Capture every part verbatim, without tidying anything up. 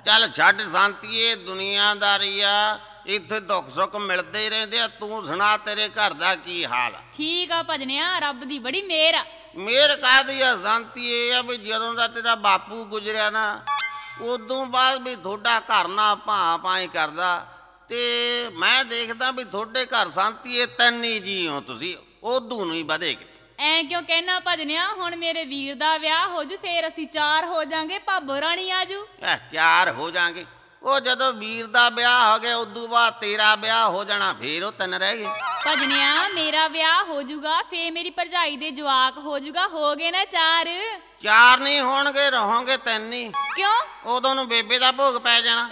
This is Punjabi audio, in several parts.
ਚੱਲ ਛੱਡ ਸ਼ਾਂਤੀਏ, ਦੁਨੀਆਦਾਰੀ ਆ, ਇੱਥੇ ਦੁੱਖ ਸੁੱਖ ਮਿਲਦੇ ਹੀ ਰਹਿੰਦੇ ਆ। ਤੂੰ ਸੁਣਾ ਤੇਰੇ ਘਰ ਦਾ ਕੀ ਹਾਲ ਆ? ਠੀਕ ਆ ਭਜਨਿਆ, ਰੱਬ ਦੀ ਬੜੀ ਮਿਹਰ ਆ। ਮਿਹਰ ਕਾਹਦੀ ਆ ਸ਼ਾਂਤੀ? ਇਹ ਆ ਵੀ ਜਦੋਂ ਦਾ ਤੇਰਾ ਬਾਪੂ ਗੁਜ਼ਰਿਆ ਨਾ ਉਦੋਂ ਬਾਅਦ ਵੀ ਤੁਹਾਡਾ ਘਰ ਨਾ ਭਾਂ ਭਾਂ ਹੀ ਕਰਦਾ, ਤੇ ਮੈਂ ਦੇਖਦਾ ਵੀ ਤੁਹਾਡੇ ਘਰ ਸ਼ਾਂਤੀ ਇਹ ਤਿੰਨ ਹੀ ਜੀ ਹੋ ਤੁਸੀਂ, ਉਦੋਂ ਨੂੰ ਹੀ ਵਧੇ। ਐ ਕਿਉਂ ਕਹਿਣਾ ਭਜਨਿਆ? ਹੁਣ ਮੇਰੇ ਵੀਰ ਦਾ ਵਿਆਹ ਹੋ ਜੂ, ਫੇਰ ਅਸੀਂ ਚਾਰ ਹੋ ਜਾਾਂਗੇ, ਭਾਬੋ ਰਾਣੀ ਆਜੂ। ਚਾਰ ਹੋ ਜਾਾਂਗੇ? ਉਹ ਜਦੋਂ ਵੀਰ ਦਾ ਵਿਆਹ ਹੋ ਗਿਆ ਉਦੋਂ ਬਾਅਦ ਤੇਰਾ ਵਿਆਹ ਹੋ ਜਾਣਾ, ਫੇਰ ਉਹ ਤਿੰਨ ਰਹਿ ਗਏ। ਭਜਨਿਆ ਮੇਰਾ ਵਿਆਹ ਹੋ ਜੂਗਾ, ਫੇਰ ਮੇਰੀ ਭਰਜਾਈ ਦੇ ਜਵਾਕ ਹੋ ਜੂਗਾ, ਹੋ ਗਏ ਨਾ ਚਾਰ। ਚਾਰ ਨਹੀਂ ਹੋਣਗੇ, ਰਹੋਗੇ ਤਿੰਨ ਹੀ। ਕਿਉਂ? ਉਦੋਂ ਨੂੰ ਬੇਬੇ ਦਾ ਭੋਗ ਪੈ ਜਾਣਾ।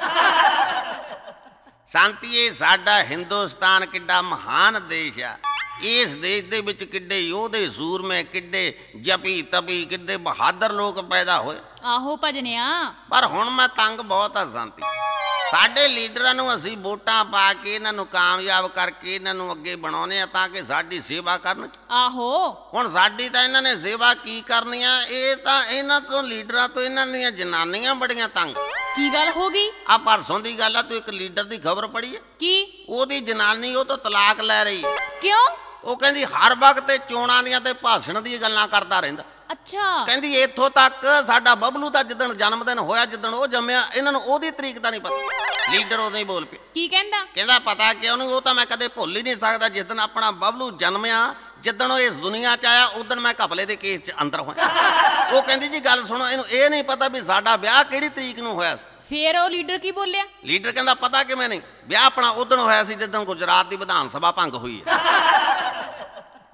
ਸ਼ਾਂਤੀਏ, ਸਾਡਾ ਹਿੰਦੁਸਤਾਨ ਕਿੱਡਾ ਮਹਾਨ ਦੇਸ਼ ਆ। ਇਸ ਦੇਸ਼ ਦੇ ਵਿੱਚ ਕਿੱਡੇ ਯੋਧੇ ਸੂਰਮੇ, ਕਿੱਡੇ ਜਪੀ ਤਪੀ, ਕਿੱਡੇ ਬਹਾਦਰ ਲੋਕ ਪੈਦਾ ਹੋਏ। ਆਹੋ ਭਜਨਿਆ, ਪਰ ਹੁਣ ਮੈਂ ਤੰਗ ਬਹੁਤ ਆ ਸ਼ਾਂਤੀ। ਸਾਡੇ ਲੀਡਰਾਂ ਨੂੰ ਅਸੀਂ ਵੋਟਾਂ ਪਾ ਕੇ ਇਹਨਾਂ ਨੂੰ ਕਾਮਯਾਬ ਕਰਕੇ ਇਹਨਾਂ ਨੂੰ ਅੱਗੇ ਬਣਾਉਂਦੇ ਆ ਤਾਂ ਕਿ ਸਾਡੀ ਸੇਵਾ ਕਰਨ। ਆਹੋ ਹੁਣ ਸਾਡੀ ਤਾਂ ਇਹਨਾਂ ਨੇ ਸੇਵਾ ਕੀ ਕਰਨੀ ਆ? ਇਹ ਤਾਂ ਇਹਨਾਂ ਤੋਂ ਲੀਡਰਾਂ ਤੋਂ ਇਹਨਾਂ ਦੀਆਂ ਜਨਾਨੀਆਂ ਬੜੀਆਂ ਤੰਗ। ਕੀ ਗੱਲ ਹੋ ਗਈ? ਆ ਪਰਸੋਂ ਦੀ ਗੱਲ ਆ, ਤੂੰ ਇੱਕ ਲੀਡਰ ਦੀ ਖਬਰ ਪੜ੍ਹੀ ਹੈ? ਕੀ? ਉਹਦੀ ਜਨਾਨੀ ਉਹ ਤੋਂ ਤਲਾਕ ਲੈ ਰਹੀ। ਕਿਉਂ? ਉਹ ਕਹਿੰਦੀ ਹਰ ਵਕਤ ਤੇ ਚੋਣਾਂ ਦੀਆਂ ਤੇ ਭਾਸ਼ਣ ਦੀਆਂ ਗੱਲਾਂ ਕਰਦਾ ਰਹਿੰਦਾ। ਅੱਛਾ। ਕਹਿੰਦੀ ਇੱਥੋਂ ਤੱਕ ਸਾਡਾ ਬਬਲੂ ਦਾ ਜਿੱਦਣ ਜਨਮ ਦਿਨ ਹੋਇਆ, ਜਿੱਦਣ ਉਹ ਜੰਮਿਆ, ਇਹਨਾਂ ਨੂੰ ਉਹਦੀ ਤਰੀਕ ਦਾ ਨਹੀਂ ਪਤਾ। ਲੀਡਰ ਉਦੋਂ ਹੀ ਬੋਲ ਪਿਆ। ਕੀ ਕਹਿੰਦਾ? ਕਹਿੰਦਾ ਪਤਾ ਕਿ ਉਹਨੂੰ ਉਹ ਤਾਂ ਮੈਂ ਕਦੇ ਭੁੱਲ ਹੀ ਨਹੀਂ ਸਕਦਾ, ਜਿਸ ਦਿਨ ਆਪਣਾ ਬਬਲੂ ਜਨਮਿਆ, ਜਿੱਦਣ ਉਹ ਇਸ ਦੁਨੀਆ 'ਚ ਆਇਆ ਉਦੋਂ ਮੈਂ ਘਪਲੇ ਦੇ ਕੇਸ 'ਚ ਅੰਦਰ ਹੋਇਆ। ਉਹ ਕਹਿੰਦੀ ਜੀ ਗੱਲ ਸੁਣੋ, ਇਹਨੂੰ ਇਹ ਨਹੀਂ ਪਤਾ ਵੀ ਸਾਡਾ ਵਿਆਹ ਕਿਹੜੀ ਤਰੀਕ ਨੂੰ ਹੋਇਆ ਸੀ। ਫੇਰ ਉਹ ਲੀਡਰ ਕੀ ਬੋਲਿਆ? ਲੀਡਰ ਕਹਿੰਦਾ ਪਤਾ ਕਿਵੇਂ ਨਹੀਂ, ਵਿਆਹ ਆਪਣਾ ਉਦੋਂ ਹੋਇਆ ਸੀ ਜਿੱਦਣ ਗੁਜਰਾਤ ਦੀ ਵਿਧਾਨ ਸਭਾ ਭੰਗ ਹੋਈ ਹੈ।